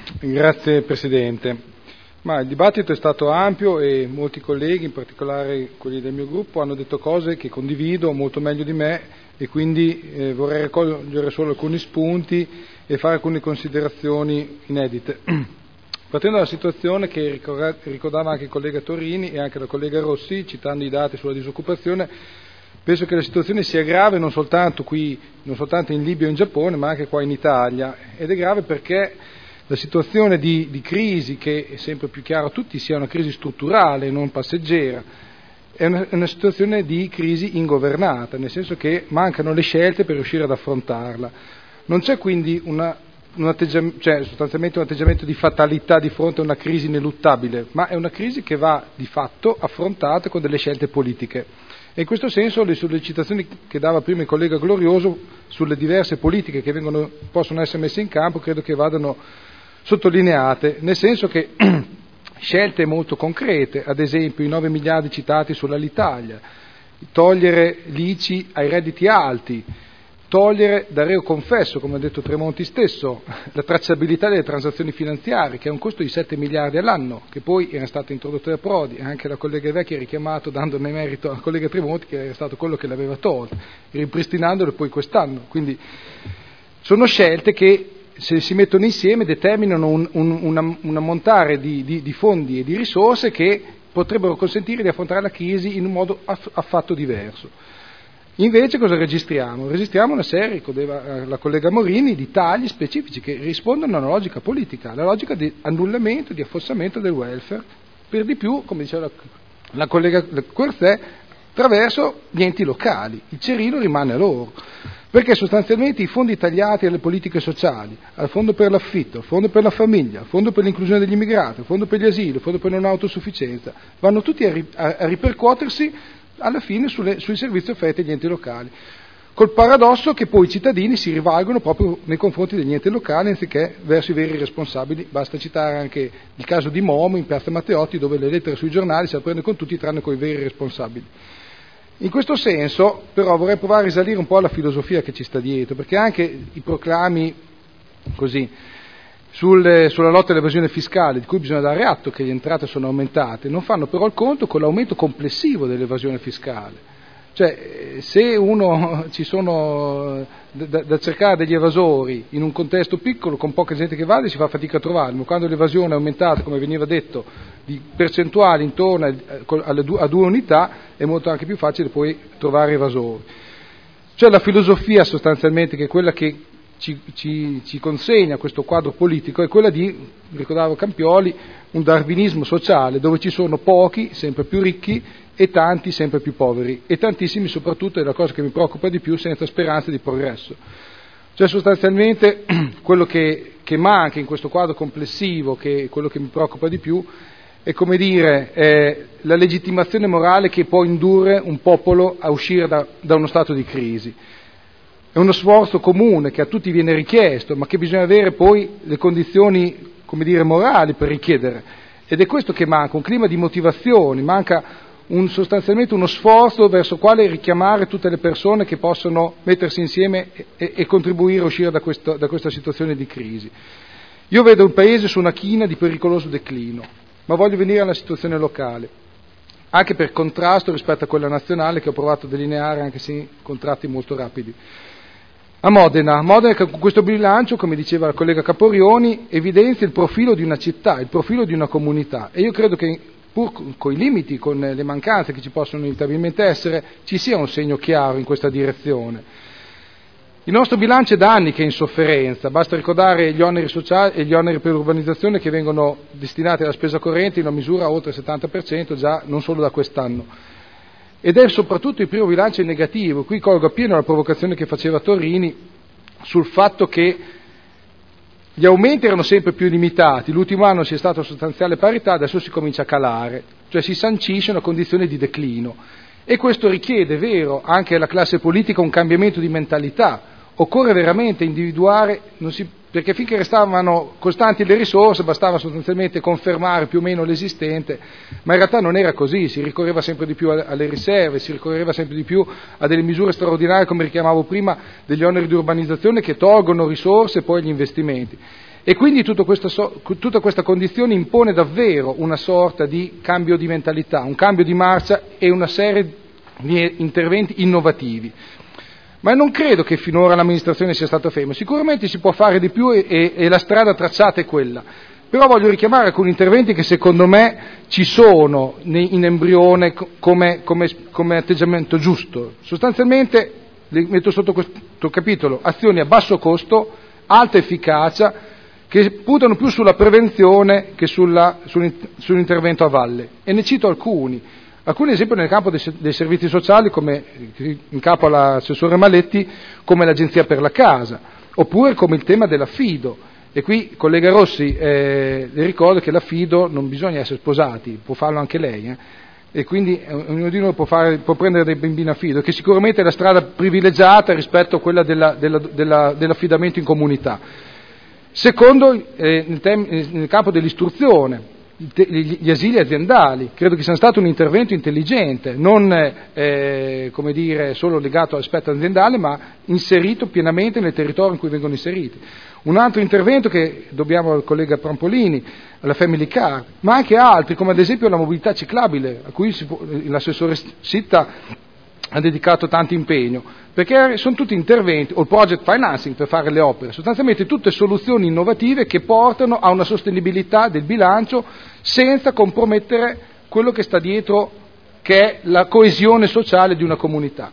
Grazie Presidente. Il dibattito è stato ampio e molti colleghi, in particolare quelli del mio gruppo, hanno detto cose che condivido molto meglio di me e quindi vorrei raccogliere solo alcuni spunti e fare alcune considerazioni inedite. Partendo dalla situazione che ricordava anche il collega Torini e anche la collega Rossi, citando i dati sulla disoccupazione, penso che la situazione sia grave non soltanto in Libia o in Giappone, ma anche qua in Italia, ed è grave perché la situazione di crisi, che è sempre più chiaro a tutti sia una crisi strutturale, non passeggera, è una situazione di crisi ingovernata, nel senso che mancano le scelte per riuscire ad affrontarla. Non c'è quindi sostanzialmente un atteggiamento di fatalità di fronte a una crisi ineluttabile, ma è una crisi che va di fatto affrontata con delle scelte politiche. E in questo senso le sollecitazioni che dava prima il collega Glorioso sulle diverse politiche che possono essere messe in campo credo che vadano sottolineate, nel senso che scelte molto concrete, ad esempio i 9 miliardi citati sull'Alitalia, togliere l'ICI ai redditi alti, togliere da reo confesso, come ha detto Tremonti stesso, la tracciabilità delle transazioni finanziarie, che è un costo di 7 miliardi all'anno, che poi era stato introdotto da Prodi, anche la collega Vecchi ha richiamato, dandone merito al collega Tremonti, che era stato quello che l'aveva tolto, ripristinandolo poi quest'anno. Quindi sono scelte che, se si mettono insieme, determinano un ammontare di fondi e di risorse che potrebbero consentire di affrontare la crisi in un modo affatto diverso. Invece cosa registriamo? Registriamo una serie, ricordava la collega Morini, di tagli specifici che rispondono a una logica politica, la logica di annullamento, di affossamento del welfare, per di più, come diceva la collega Corzè, attraverso gli enti locali. Il cerino rimane a loro, perché sostanzialmente i fondi tagliati alle politiche sociali, al fondo per l'affitto, al fondo per la famiglia, al fondo per l'inclusione degli immigrati, al fondo per gli asili, al fondo per la non autosufficienza, vanno tutti a ripercuotersi alla fine sui servizi offerti agli enti locali, col paradosso che poi i cittadini si rivalgono proprio nei confronti degli enti locali anziché verso i veri responsabili. Basta citare anche il caso di Momo in Piazza Matteotti, dove le lettere sui giornali se la prende con tutti tranne con i veri responsabili. In questo senso però vorrei provare a risalire un po' alla filosofia che ci sta dietro, perché anche i proclami così sulla lotta all'evasione fiscale, di cui bisogna dare atto che le entrate sono aumentate, non fanno però il conto con l'aumento complessivo dell'evasione fiscale. Cioè, se ci sono da cercare degli evasori in un contesto piccolo, con poca gente che vada, si fa fatica a trovarli, ma quando l'evasione è aumentata, come veniva detto, di percentuali intorno a 2 unità, è molto anche più facile poi trovare evasori. Cioè la filosofia sostanzialmente, che è quella che ci consegna questo quadro politico, è quella di, ricordavo Campioli, un darwinismo sociale dove ci sono pochi sempre più ricchi e tanti sempre più poveri, e tantissimi soprattutto, è la cosa che mi preoccupa di più, senza speranze di progresso. Cioè sostanzialmente quello che manca in questo quadro complessivo, che è quello che mi preoccupa di più, è, come dire, la legittimazione morale che può indurre un popolo a uscire da uno stato di crisi. È uno sforzo comune che a tutti viene richiesto, ma che bisogna avere poi le condizioni, come dire, morali per richiedere. Ed è questo che manca, un clima di motivazioni, manca sostanzialmente uno sforzo verso quale richiamare tutte le persone che possono mettersi insieme e contribuire a uscire da questa situazione di crisi. Io vedo il Paese su una china di pericoloso declino, ma voglio venire alla situazione locale, anche per contrasto rispetto a quella nazionale che ho provato a delineare, anche se in contratti molto rapidi. A Modena che con questo bilancio, come diceva la collega Caporioni, evidenzia il profilo di una città, il profilo di una comunità, e io credo che pur con i limiti, con le mancanze che ci possono inevitabilmente essere, ci sia un segno chiaro in questa direzione. Il nostro bilancio è da anni che è in sofferenza, basta ricordare gli oneri sociali e gli oneri per l'urbanizzazione che vengono destinati alla spesa corrente in una misura oltre il 70% già non solo da quest'anno. Ed è soprattutto il primo bilancio in negativo. Qui colgo appieno la provocazione che faceva Torini sul fatto che gli aumenti erano sempre più limitati, l'ultimo anno c'è stata sostanziale parità, adesso si comincia a calare, cioè si sancisce una condizione di declino, e questo richiede, è vero, anche alla classe politica un cambiamento di mentalità. Occorre veramente individuare, perché finché restavano costanti le risorse bastava sostanzialmente confermare più o meno l'esistente, ma in realtà non era così, si ricorreva sempre di più alle riserve, si ricorreva sempre di più a delle misure straordinarie, come richiamavo prima, degli oneri di urbanizzazione che tolgono risorse e poi gli investimenti. E quindi tutta questa condizione impone davvero una sorta di cambio di mentalità, un cambio di marcia e una serie di interventi innovativi. Ma non credo che finora l'amministrazione sia stata ferma, sicuramente si può fare di più e la strada tracciata è quella. Però voglio richiamare alcuni interventi che secondo me ci sono in embrione come atteggiamento giusto. Sostanzialmente li metto sotto questo capitolo: azioni a basso costo, alta efficacia, che puntano più sulla prevenzione che sull'intervento a valle. E ne cito alcuni esempio nel campo dei servizi sociali, come in capo all'assessore Maletti, come l'Agenzia per la Casa, oppure come il tema dell'affido. E qui, collega Rossi, le ricordo che l'affido non bisogna essere sposati, può farlo anche lei, e quindi ognuno di noi può prendere dei bambini affido, che sicuramente è la strada privilegiata rispetto a quella dell'affidamento in comunità. Secondo, nel campo dell'istruzione, gli asili aziendali, credo che sia stato un intervento intelligente, non solo legato all'aspetto aziendale, ma inserito pienamente nel territorio in cui vengono inseriti. Un altro intervento che dobbiamo al collega Prampolini, alla Family Car, ma anche altri, come ad esempio la mobilità ciclabile, a cui l'assessore Sitta ha dedicato tanto impegno, perché sono tutti interventi, o il project financing per fare le opere, sostanzialmente tutte soluzioni innovative che portano a una sostenibilità del bilancio senza compromettere quello che sta dietro, che è la coesione sociale di una comunità.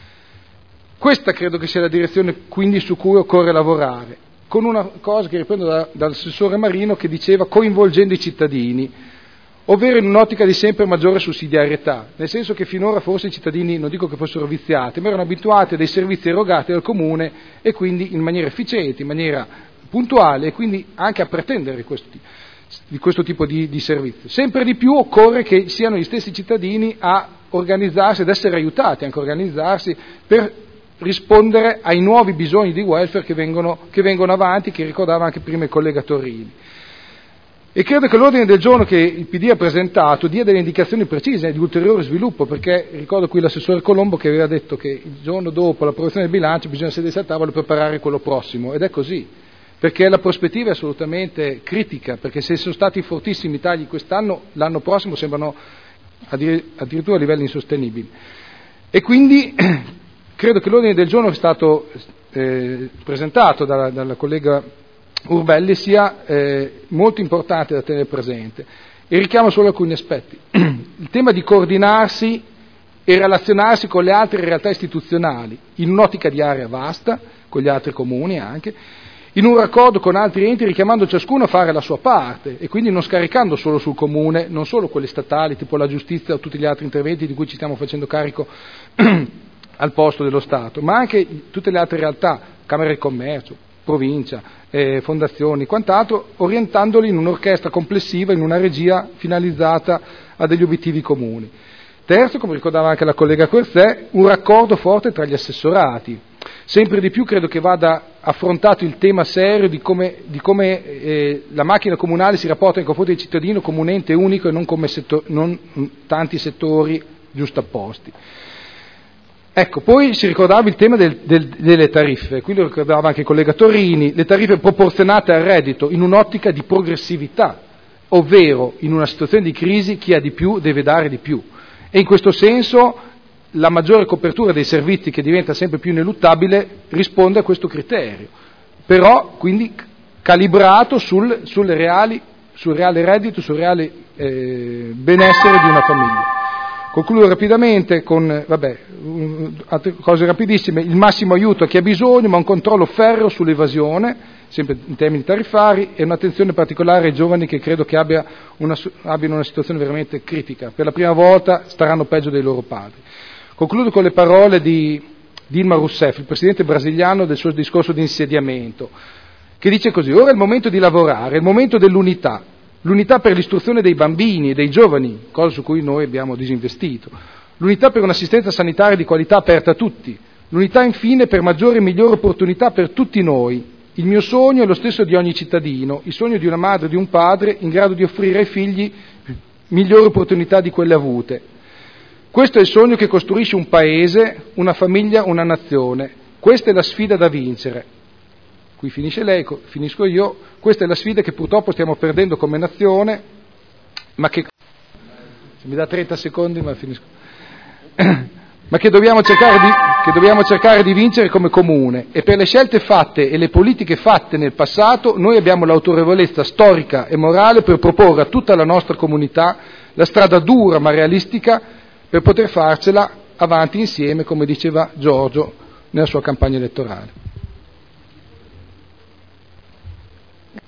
Questa credo che sia la direzione quindi su cui occorre lavorare, con una cosa che riprendo dall'assessore Marino, che diceva coinvolgendo i cittadini, ovvero in un'ottica di sempre maggiore sussidiarietà, nel senso che finora forse i cittadini, non dico che fossero viziati, ma erano abituati a dei servizi erogati dal comune e quindi in maniera efficiente, in maniera puntuale, e quindi anche a pretendere di questo tipo di servizio. Sempre di più occorre che siano gli stessi cittadini a organizzarsi, ad essere aiutati anche a organizzarsi per rispondere ai nuovi bisogni di welfare che vengono avanti, che ricordava anche prima il collega Torrini. E credo che l'ordine del giorno che il PD ha presentato dia delle indicazioni precise di ulteriore sviluppo, perché ricordo qui l'assessore Colombo che aveva detto che il giorno dopo l'approvazione del bilancio bisogna sedersi a tavola e preparare quello prossimo, ed è così, perché la prospettiva è assolutamente critica, perché se sono stati fortissimi i tagli quest'anno, l'anno prossimo sembrano addirittura a livelli insostenibili. E quindi credo che l'ordine del giorno che è stato presentato dalla collega Urbelli sia molto importante da tenere presente, e richiamo solo alcuni aspetti. Il tema di coordinarsi e relazionarsi con le altre realtà istituzionali in un'ottica di area vasta, con gli altri comuni anche, in un raccordo con altri enti, richiamando ciascuno a fare la sua parte e quindi non scaricando solo sul comune, non solo quelli statali tipo la giustizia o tutti gli altri interventi di cui ci stiamo facendo carico al posto dello Stato, ma anche tutte le altre realtà, Camera di Commercio, provincia, fondazioni, quant'altro, orientandoli in un'orchestra complessiva, in una regia finalizzata a degli obiettivi comuni. Terzo, come ricordava anche la collega Corsè, un raccordo forte tra gli assessorati. Sempre di più credo che vada affrontato il tema serio di come la macchina comunale si rapporta nei confronti del cittadino come un ente unico e non come non tanti settori giustapposti. Ecco, poi si ricordava il tema delle tariffe, qui lo ricordava anche il collega Torrini, le tariffe proporzionate al reddito in un'ottica di progressività, ovvero in una situazione di crisi chi ha di più deve dare di più, e in questo senso la maggiore copertura dei servizi, che diventa sempre più ineluttabile, risponde a questo criterio, però quindi calibrato sul reale reddito, sul reale benessere di una famiglia. Concludo rapidamente con altre cose rapidissime: il massimo aiuto a chi ha bisogno, ma un controllo ferreo sull'evasione, sempre in termini tariffari, e un'attenzione particolare ai giovani che credo che abbiano una situazione veramente critica. Per la prima volta staranno peggio dei loro padri. Concludo con le parole di Dilma Rousseff, il presidente brasiliano, del suo discorso di insediamento, che dice così: ora è il momento di lavorare, è il momento dell'unità. L'unità per l'istruzione dei bambini e dei giovani, cosa su cui noi abbiamo disinvestito. L'unità per un'assistenza sanitaria di qualità aperta a tutti. L'unità infine per maggiori e migliori opportunità per tutti noi. Il mio sogno è lo stesso di ogni cittadino, il sogno di una madre e di un padre in grado di offrire ai figli migliori opportunità di quelle avute. Questo è il sogno che costruisce un paese, una famiglia, una nazione. Questa è la sfida da vincere. qui finisce lei, finisco io, questa è la sfida che purtroppo stiamo perdendo come nazione, ma che, se mi dà 30 secondi ma finisco, ma che dobbiamo cercare di vincere come comune, e per le scelte fatte e le politiche fatte nel passato noi abbiamo l'autorevolezza storica e morale per proporre a tutta la nostra comunità la strada dura ma realistica per poter farcela avanti insieme, come diceva Giorgio nella sua campagna elettorale.